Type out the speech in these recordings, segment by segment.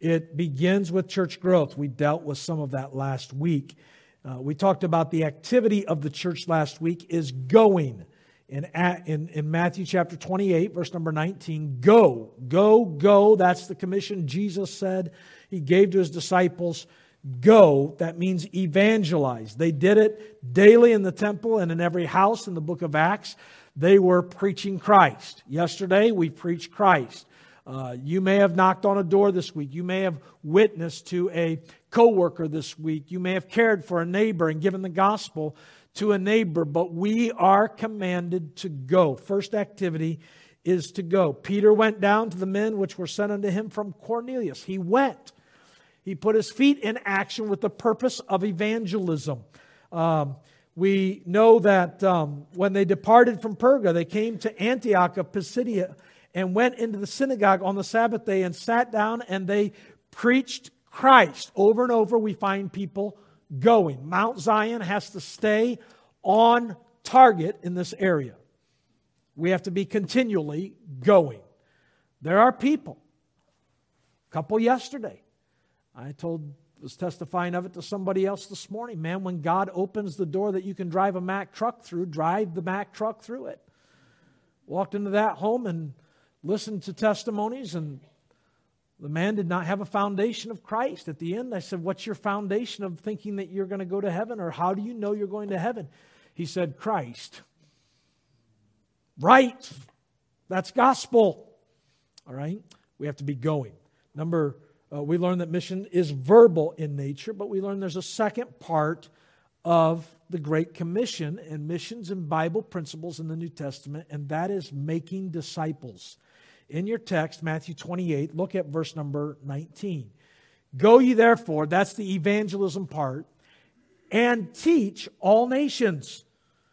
It begins with church growth. We dealt with some of that last week. We talked about the activity of the church last week is going. In Matthew chapter 28, verse number 19, go, go, go. That's the commission Jesus said He gave to His disciples. Go, that means evangelize. They did it daily in the temple and in every house in the book of Acts. They were preaching Christ. Yesterday, we preached Christ. You may have knocked on a door this week. You may have witnessed to a coworker this week. You may have cared for a neighbor and given the gospel to a neighbor. But we are commanded to go. First activity is to go. Peter went down to the men which were sent unto him from Cornelius. He went. He put his feet in action with the purpose of evangelism. We know that when they departed from Perga, they came to Antioch of Pisidia and went into the synagogue on the Sabbath day and sat down and they preached Christ. Over and over we find people going. Mount Zion has to stay on target in this area. We have to be continually going. There are people. A couple yesterday. I was testifying of it to somebody else this morning. Man, when God opens the door that you can drive a Mack truck through, drive the Mack truck through it. Walked into that home and listened to testimonies, and the man did not have a foundation of Christ. At the end, I said, what's your foundation of thinking that you're going to go to heaven, or how do you know you're going to heaven? He said, Christ. Right. That's gospel. All right? We have to be going. We learned that mission is verbal in nature, but we learned there's a second part of the Great Commission and missions and Bible principles in the New Testament, and that is making disciples. In your text, Matthew 28, look at verse number 19. Go ye therefore, that's the evangelism part, and teach all nations.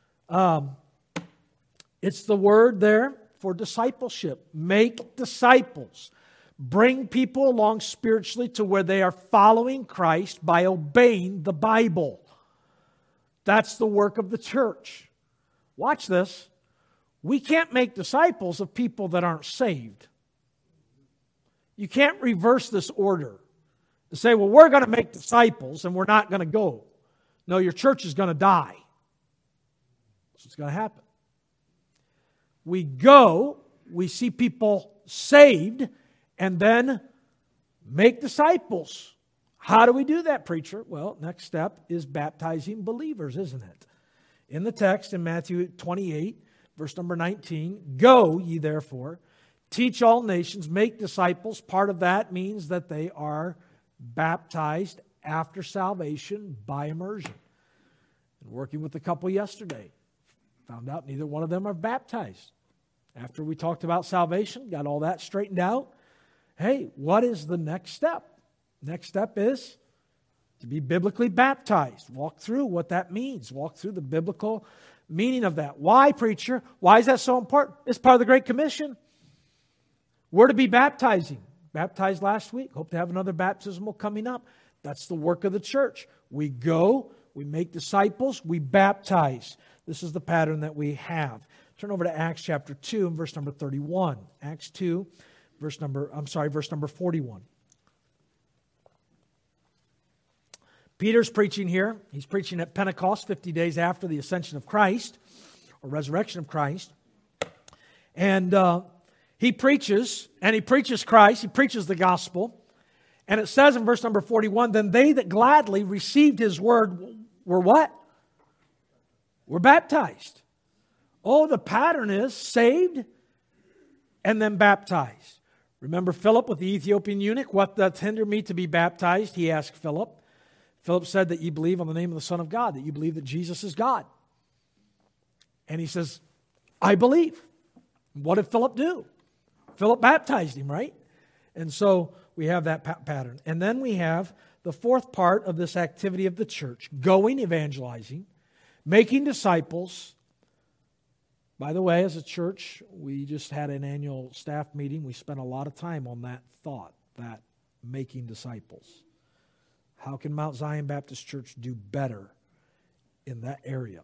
It's the word there for discipleship. Make disciples. Bring people along spiritually to where they are following Christ by obeying the Bible. That's the work of the church. Watch this. We can't make disciples of people that aren't saved. You can't reverse this order and say, well, we're going to make disciples and we're not going to go. No, your church is going to die. That's what's going to happen. We go, we see people saved, and then make disciples. How do we do that, preacher? Well, next step is baptizing believers, isn't it? In the text in Matthew 28, verse number 19, go ye therefore, teach all nations, make disciples. Part of that means that they are baptized after salvation by immersion. And working with a couple yesterday, found out neither one of them are baptized. After we talked about salvation, got all that straightened out. Hey, what is the next step? Next step is to be biblically baptized. Walk through what that means. Walk through the biblical meaning of that. Why, preacher? Why is that so important? It's part of the Great Commission. We're to be baptizing. Baptized last week. Hope to have another baptismal coming up. That's the work of the church. We go, we make disciples, we baptize. This is the pattern that we have. Turn over to Acts chapter 2 and verse number 31. Acts 2, verse number 41. Peter's preaching here. He's preaching at Pentecost, 50 days after the ascension of Christ, or resurrection of Christ. And he preaches Christ. He preaches the gospel. And it says in verse number 41, then they that gladly received his word were what? Were baptized. Oh, the pattern is saved and then baptized. Remember Philip with the Ethiopian eunuch? What doth hinder me to be baptized? He asked Philip. Philip said that you believe on the name of the Son of God, that you believe that Jesus is God. And he says, I believe. What did Philip do? Philip baptized him, right? And so we have that pattern. And then we have the fourth part of this activity of the church, going, evangelizing, making disciples. By the way, as a church, we just had an annual staff meeting. We spent a lot of time on that thought, that making disciples. How can Mount Zion Baptist Church do better in that area?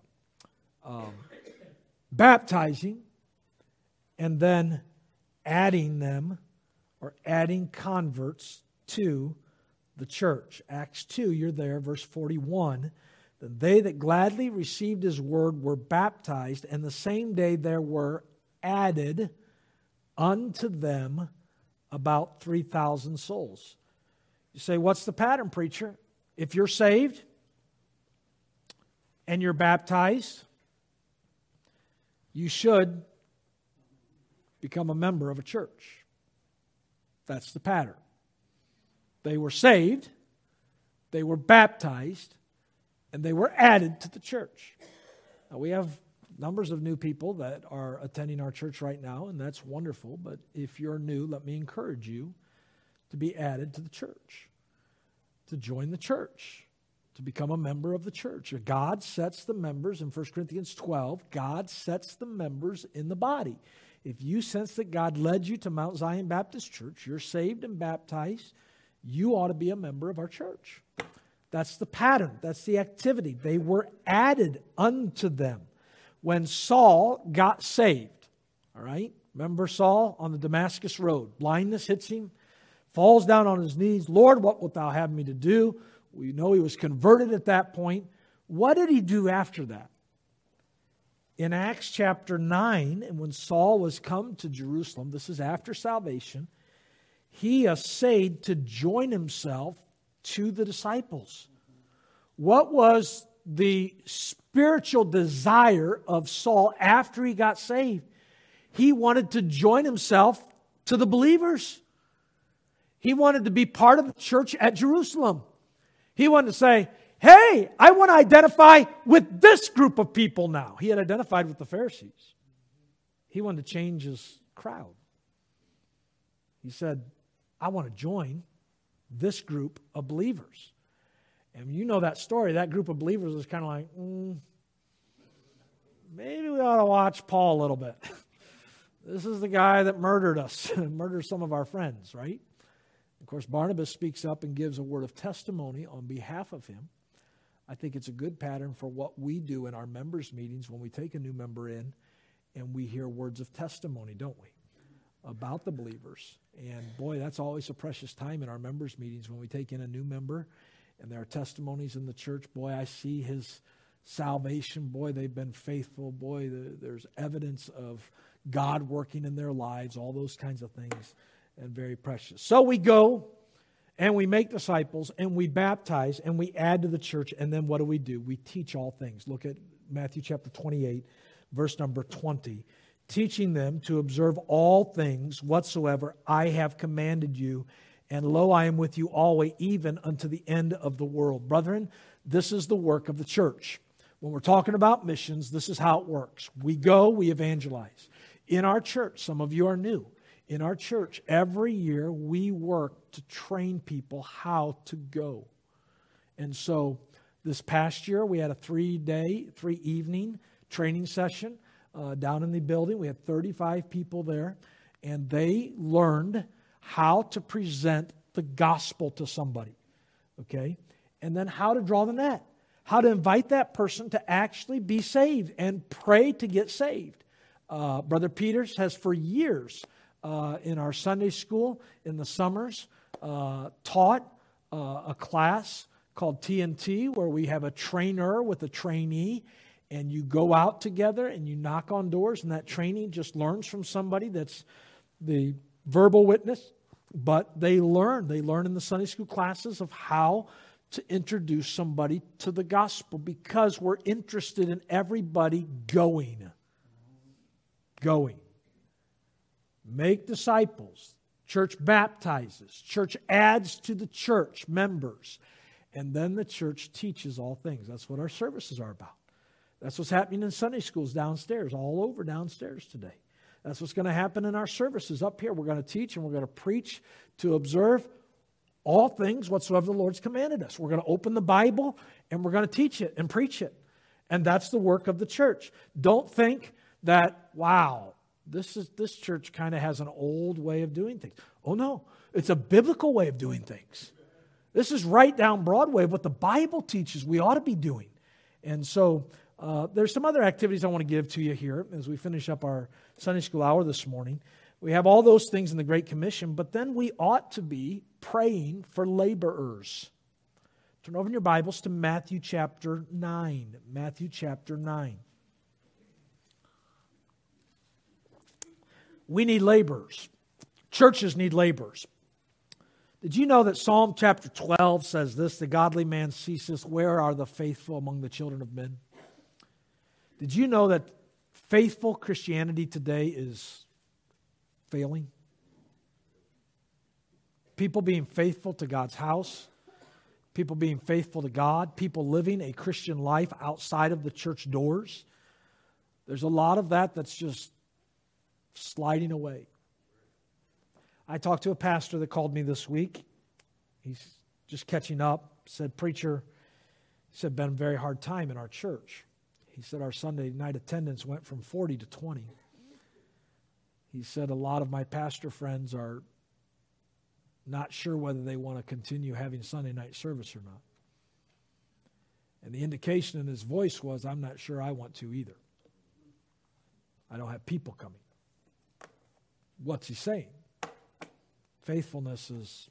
Baptizing and then adding them or adding converts to the church. Acts 2, you're there, verse 41. Then they that gladly received his word were baptized, and the same day there were added unto them about 3,000 souls. You say, what's the pattern, preacher? If you're saved and you're baptized, you should become a member of a church. That's the pattern. They were saved, they were baptized, and they were added to the church. Now, we have numbers of new people that are attending our church right now, and that's wonderful. But if you're new, let me encourage you to be added to the church, to join the church, to become a member of the church. God sets the members in 1 Corinthians 12. God sets the members in the body. If you sense that God led you to Mount Zion Baptist Church, you're saved and baptized, you ought to be a member of our church. That's the pattern. That's the activity. They were added unto them. When Saul got saved, all right? Remember Saul on the Damascus road. Blindness hits him, falls down on his knees. Lord, what wilt thou have me to do? We know he was converted at that point. What did he do after that? In Acts chapter 9, and when Saul was come to Jerusalem, this is after salvation, he essayed to join himself to the disciples. What was the spiritual desire of Saul after he got saved? He wanted to join himself to the believers. He wanted to be part of the church at Jerusalem. He wanted to say, hey, I want to identify with this group of people now. He had identified with the Pharisees. He wanted to change his crowd. He said, I want to join this group of believers. And you know that story. That group of believers was kind of like, maybe we ought to watch Paul a little bit. This is the guy that murdered us, murdered some of our friends, right? Of course, Barnabas speaks up and gives a word of testimony on behalf of him. I think it's a good pattern for what we do in our members' meetings when we take a new member in and we hear words of testimony, don't we, about the believers. And boy, that's always a precious time in our members' meetings when we take in a new member and there are testimonies in the church. Boy, I see his salvation. Boy, they've been faithful. Boy, there's evidence of God working in their lives, all those kinds of things, and very precious. So we go and we make disciples and we baptize and we add to the church. And then what do? We teach all things. Look at Matthew chapter 28, verse number 20. Teaching them to observe all things whatsoever I have commanded you. And lo, I am with you always, even unto the end of the world. Brethren, this is the work of the church. When we're talking about missions, this is how it works. We go, we evangelize. In our church, some of you are new. In our church, every year we work to train people how to go. And so this past year, we had a 3-evening training session down in the building. We had 35 people there, and they learned how to present the gospel to somebody, okay? And then how to draw the net, how to invite that person to actually be saved and pray to get saved. Brother Peters has for years in our Sunday school in the summers taught a class called TNT, where we have a trainer with a trainee, and you go out together and you knock on doors, and that trainee just learns from somebody that's the verbal witness, but they learn in the Sunday school classes of how to introduce somebody to the gospel, because we're interested in everybody going. Make disciples. Church baptizes. Church adds to the church members. And then the church teaches all things. That's what our services are about. That's what's happening in Sunday schools downstairs, all over downstairs today. That's what's going to happen in our services up here. We're going to teach and we're going to preach to observe all things whatsoever the Lord's commanded us. We're going to open the Bible and we're going to teach it and preach it. And that's the work of the church. Don't think that, wow, this church kind of has an old way of doing things. Oh no, it's a biblical way of doing things. This is right down Broadway of what the Bible teaches we ought to be doing. And so there's some other activities I want to give to you here as we finish up our Sunday school hour this morning. We have all those things in the Great Commission, but then we ought to be praying for laborers. Turn over in your Bibles to Matthew chapter 9. Matthew chapter 9. We need laborers. Churches need laborers. Did you know that Psalm chapter 12 says this, the godly man ceaseth, where are the faithful among the children of men? Did you know that faithful Christianity today is failing? People being faithful to God's house, people being faithful to God, people living a Christian life outside of the church doors. There's a lot of that that's just sliding away. I talked to a pastor that called me this week. He's just catching up. Said, preacher, he said, been a very hard time in our church. He said, our Sunday night attendance went from 40 to 20. He said, a lot of my pastor friends are not sure whether they want to continue having Sunday night service or not. And the indication in his voice was, I'm not sure I want to either. I don't have people coming. What's he saying? Faithfulness is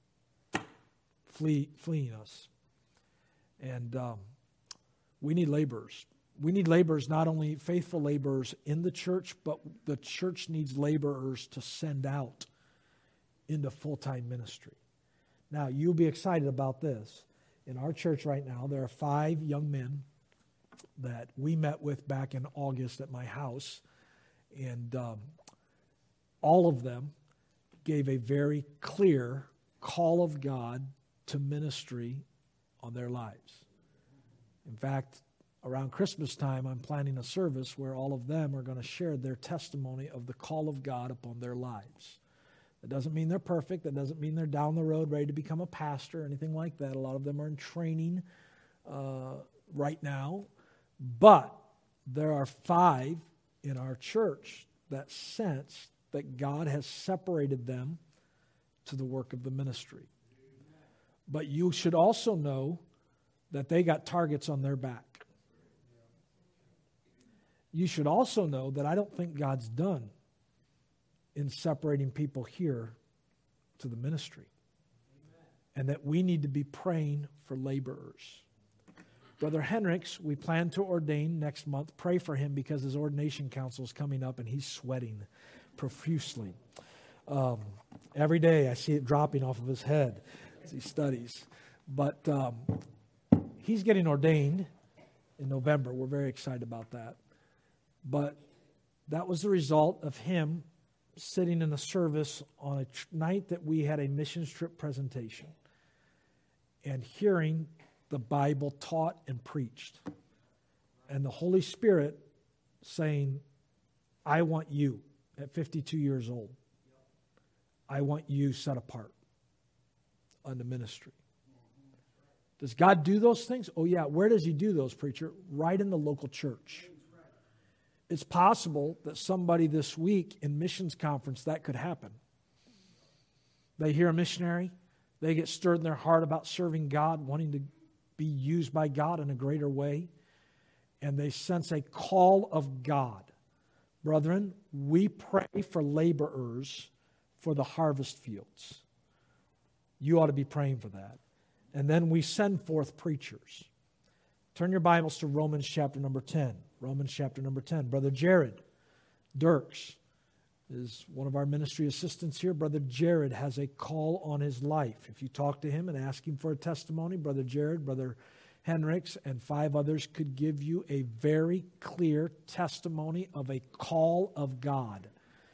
fleeing us. And we need laborers. We need laborers, not only faithful laborers in the church, but the church needs laborers to send out into full-time ministry. Now, you'll be excited about this. In our church right now, there are 5 young men that we met with back in August at my house. And all of them gave a very clear call of God to ministry on their lives. In fact, around Christmas time, I'm planning a service where all of them are going to share their testimony of the call of God upon their lives. That doesn't mean they're perfect. That doesn't mean they're down the road ready to become a pastor or anything like that. A lot of them are in training right now. But there are 5 in our church that sense that God has separated them to the work of the ministry. But you should also know that they got targets on their back. You should also know that I don't think God's done in separating people here to the ministry. And that we need to be praying for laborers. Brother Henricks, we plan to ordain next month. Pray for him because his ordination council is coming up and he's sweating profusely. Every day I see it dropping off of his head as he studies. But he's getting ordained in November. We're very excited about that. But that was the result of him sitting in a service on a night that we had a missions trip presentation and hearing the Bible taught and preached. And the Holy Spirit saying, I want you at 52 years old. I want you set apart unto ministry. Does God do those things? Oh yeah. Where does he do those, preacher? Right in the local church. It's possible that somebody this week in missions conference, that could happen. They hear a missionary. They get stirred in their heart about serving God, wanting to be used by God in a greater way. And they sense a call of God. Brethren, we pray for laborers for the harvest fields. You ought to be praying for that. And then we send forth preachers. Turn your Bibles to Romans chapter number 10. Romans chapter number 10. Brother Jared Dirks is one of our ministry assistants here. Brother Jared has a call on his life. If you talk to him and ask him for a testimony, Brother Jared, Brother Henricks, and 5 others could give you a very clear testimony of a call of God.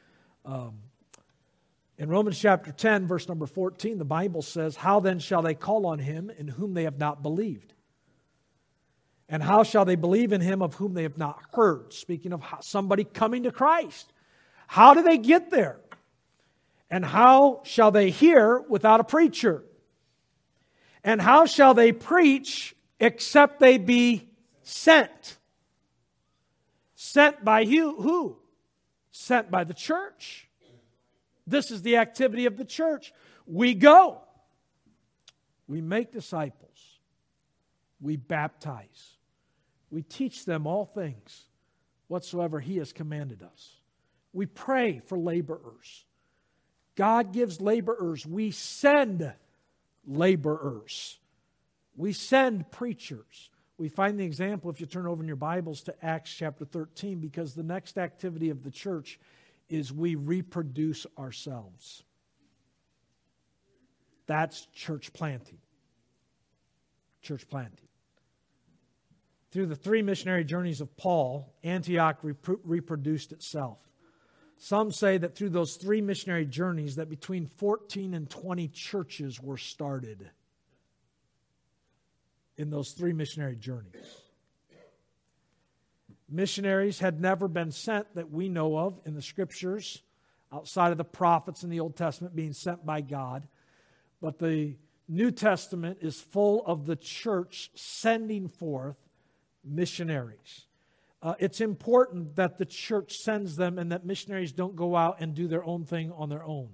In Romans chapter 10, verse number 14, the Bible says, how then shall they call on him in whom they have not believed? And how shall they believe in him of whom they have not heard? Speaking of somebody coming to Christ. How do they get there? And how shall they hear without a preacher? And how shall they preach except they be sent? Sent by who? Sent by the church. This is the activity of the church. We go. We make disciples. We baptize. We teach them all things whatsoever He has commanded us. We pray for laborers. God gives laborers. We send laborers. We send preachers. We find the example, if you turn over in your Bibles to Acts chapter 13, because the next activity of the church is we reproduce ourselves. That's church planting. Church planting. Through the 3 missionary journeys of Paul, Antioch reproduced itself. Some say that through those 3 missionary journeys that between 14 and 20 churches were started in those 3 missionary journeys. Missionaries had never been sent that we know of in the Scriptures, outside of the prophets in the Old Testament being sent by God. But the New Testament is full of the church sending forth missionaries. It's important that the church sends them and that missionaries don't go out and do their own thing on their own.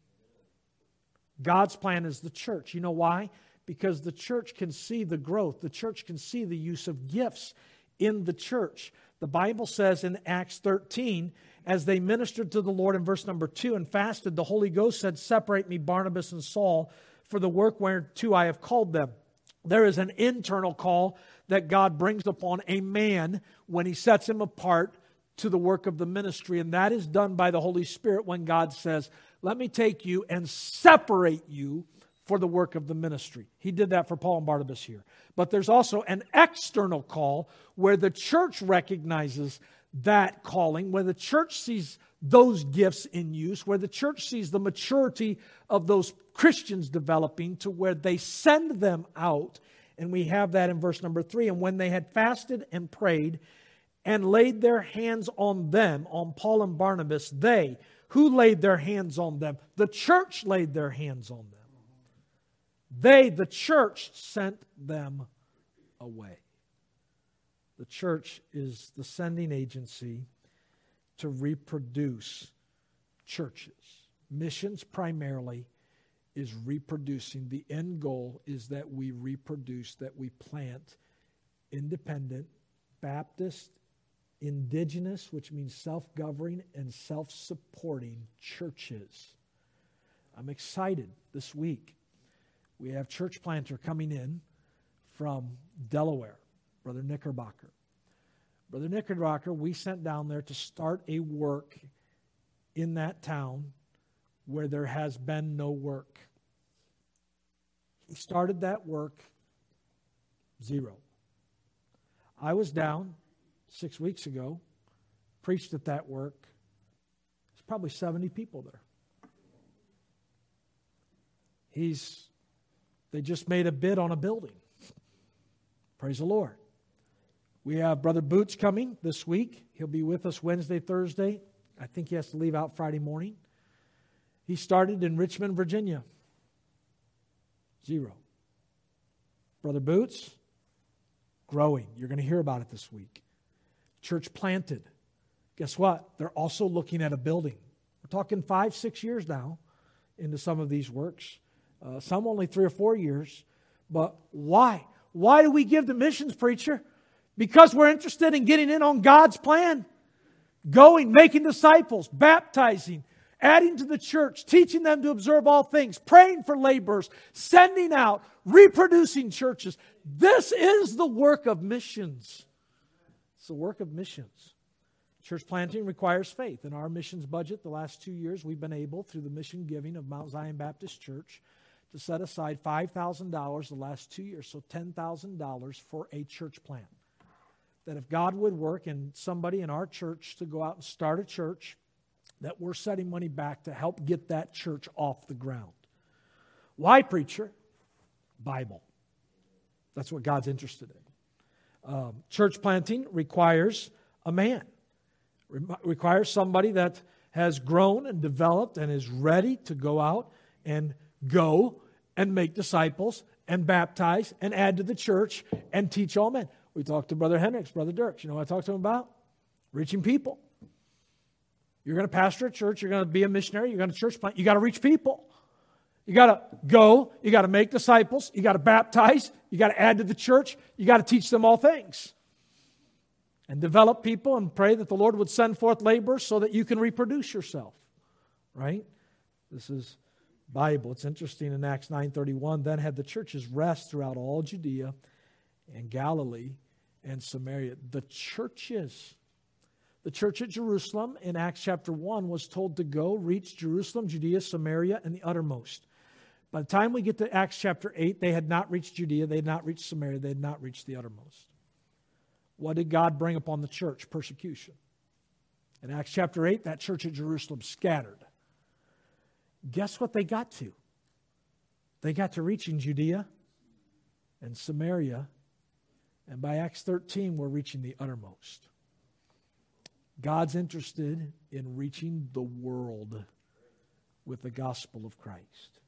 God's plan is the church. You know why? Because the church can see the growth. The church can see the use of gifts in the church. The Bible says in Acts 13, as they ministered to the Lord in verse number 2 and fasted, the Holy Ghost said, "Separate me, Barnabas and Saul, for the work whereto I have called them." There is an internal call that God brings upon a man when He sets him apart to the work of the ministry. And that is done by the Holy Spirit when God says, "Let me take you and separate you for the work of the ministry." He did that for Paul and Barnabas here. But there's also an external call where the church recognizes that calling, where the church sees those gifts in use, where the church sees the maturity of those Christians developing to where they send them out. And we have that in verse number 3. And when they had fasted and prayed and laid their hands on them, on Paul and Barnabas, they, who laid their hands on them? The church laid their hands on them. They, the church, sent them away. The church is the sending agency to reproduce churches. Missions primarily is reproducing. The end goal is that we reproduce, that we plant independent, Baptist, indigenous, which means self-governing and self-supporting churches. I'm excited this week. We have church planter coming in from Delaware, Brother Knickerbocker. Brother Knickerbocker, we sent down there to start a work in that town where there has been no work. He started that work, 0. I was down 6 weeks ago, preached at that work. There's probably 70 people there. They just made a bid on a building. Praise the Lord. We have Brother Boots coming this week. He'll be with us Wednesday, Thursday. I think he has to leave out Friday morning. He started in Richmond, Virginia. 0. Brother Boots, growing. You're going to hear about it this week. Church planted. Guess what? They're also looking at a building. We're talking 5-6 years now into some of these works. Some only 3 or 4 years. But why? Why do we give to missions, preacher? Because we're interested in getting in on God's plan. Going, making disciples, baptizing, adding to the church, teaching them to observe all things, praying for laborers, sending out, reproducing churches. This is the work of missions. It's the work of missions. Church planting requires faith. In our missions budget, the last 2 years, we've been able, through the mission giving of Mount Zion Baptist Church, to set aside $5,000 the last 2 years, so $10,000 for a church plant. That if God would work in somebody in our church to go out and start a church, that we're setting money back to help get that church off the ground. Why, preacher? Bible. That's what God's interested in. Church planting requires a man. Requires somebody that has grown and developed and is ready to go out and go and make disciples and baptize and add to the church and teach all men. We talked to Brother Hendricks, Brother Dirks. You know what I talked to him about? Reaching people. You're going to pastor a church. You're going to be a missionary. You're going to church plant. You got to reach people. You got to go. You got to make disciples. You got to baptize. You got to add to the church. You got to teach them all things. And develop people and pray that the Lord would send forth laborers so that you can reproduce yourself. Right? This is Bible. It's interesting in Acts 9:31, then had the churches rest throughout all Judea and Galilee and Samaria. The church at Jerusalem in Acts chapter 1 was told to go reach Jerusalem, Judea, Samaria, and the uttermost. By the time we get to Acts chapter 8, they had not reached Judea, they had not reached Samaria, they had not reached the uttermost. What did God bring upon the church? Persecution. In Acts chapter 8, that church at Jerusalem scattered. Guess what they got to? They got to reaching Judea and Samaria, and by Acts 13, we're reaching the uttermost. God's interested in reaching the world with the gospel of Christ.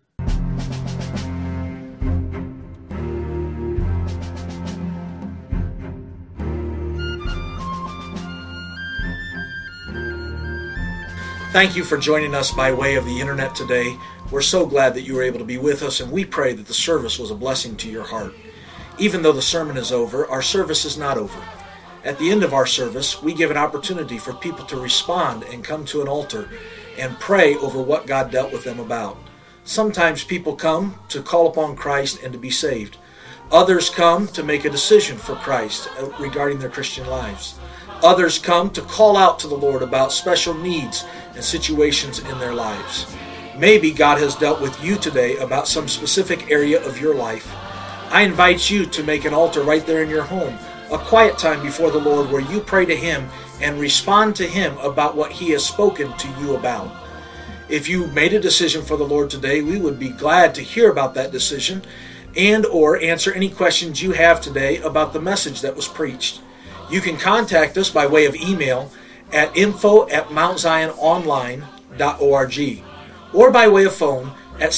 Thank you for joining us by way of the internet today. We're so glad that you were able to be with us, and we pray that the service was a blessing to your heart. Even though the sermon is over, our service is not over. At the end of our service, we give an opportunity for people to respond and come to an altar and pray over what God dealt with them about. Sometimes people come to call upon Christ and to be saved. Others come to make a decision for Christ regarding their Christian lives. Others come to call out to the Lord about special needs and situations in their lives. Maybe God has dealt with you today about some specific area of your life. I invite you to make an altar right there in your home, a quiet time before the Lord where you pray to Him and respond to Him about what He has spoken to you about. If you made a decision for the Lord today, we would be glad to hear about that decision and or answer any questions you have today about the message that was preached. You can contact us by way of email at info@mountziononline.org or by way of phone at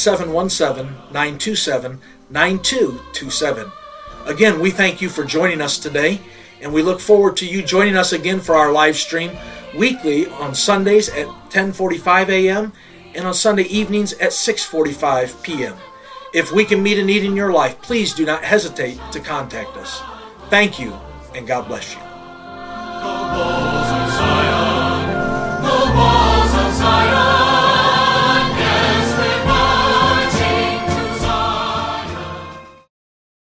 717-927-9227. Again, we thank you for joining us today, and we look forward to you joining us again for our live stream weekly on Sundays at 10:45 a.m. and on Sunday evenings at 6:45 p.m. If we can meet a need in your life, please do not hesitate to contact us. Thank you, and God bless you.